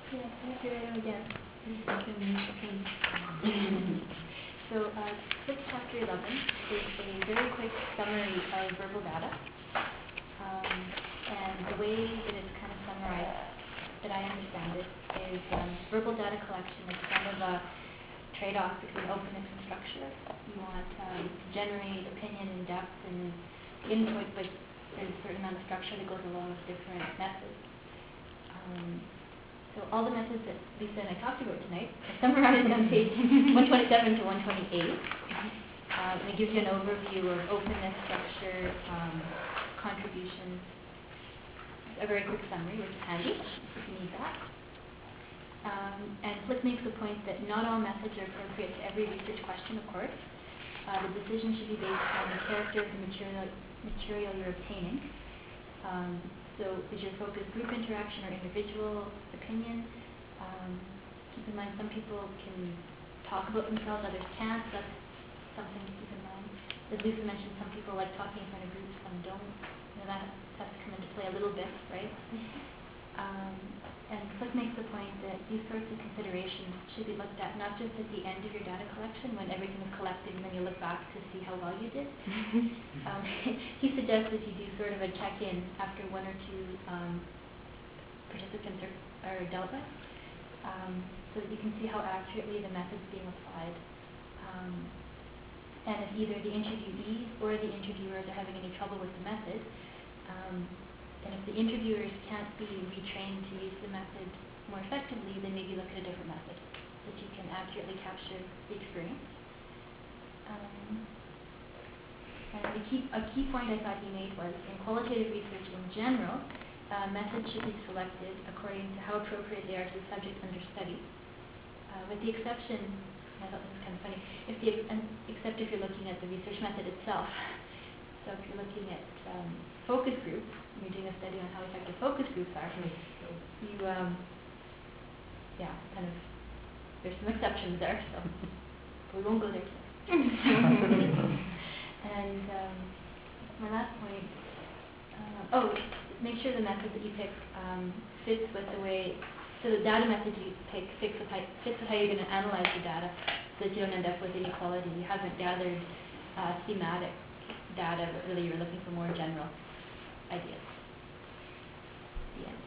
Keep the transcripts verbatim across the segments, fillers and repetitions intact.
Yeah, here again. So, uh, Flip Chapter eleven is a very quick summary of verbal data. Um, and the way that it's kind of summarized, that I understand it, is um, verbal data collection is kind of a trade-off between openness and structure. You want um, to generate opinion and depth and input, but there's a certain amount of structure that goes along with different methods. Um, So all the methods that Lisa and I talked about tonight are summarized on page one twenty-seven to one twenty-eight. Um, and it gives you an overview of openness, structure, um, contributions. A very quick summary, which is handy if you need that. Um, and Flick makes the point that not all methods are appropriate to every research question, of course. Uh, the decision should be based on the character of the material, material you're obtaining. Um, So is your focus group interaction or individual opinion? Um, keep in mind some people can talk about themselves, others can't. That's something to keep in mind. As Lisa mentioned, some people like talking in front of groups, some don't. You know, that has to come into play a little bit, right? Um, and Flick makes the point that these sorts of considerations should be looked at not just at the end of your data collection when everything is collected and then you look back to see how well you did. um, he suggests that you do sort of a check-in after one or two um, participants are, are dealt with, um, so that you can see how accurately the method's being applied. Um, and if either the interviewees or the interviewers are having any trouble with the method, um, and if the interviewers can't be retrained to use the method more effectively, then maybe look at a different method so that you can accurately capture the experience. Um, and the key, a key point I thought he made was, in qualitative research in general, uh, methods should be selected according to how appropriate they are to the subject under study, uh, with the exception, I thought this was kind of funny, if the, um, except if you're looking at the research method itself. So if you're looking at um, focus groups, and you're doing a study on how effective focus groups are, you, um, yeah, kind of, there's some exceptions there, so we won't go there today. And um, my last point, uh, oh, make sure the method that you pick um, fits with the way, so the data method you pick fits with how, fits with how you're going to analyze the data, so that you don't end up with inequality. You haven't gathered uh, thematic data, but really you're looking for more general ideas. The end.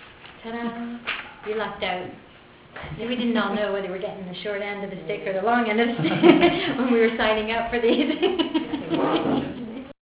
Ta-da! We lucked out. So we didn't all know whether we're getting the short end of the stick or the long end of the stick when we were signing up for these.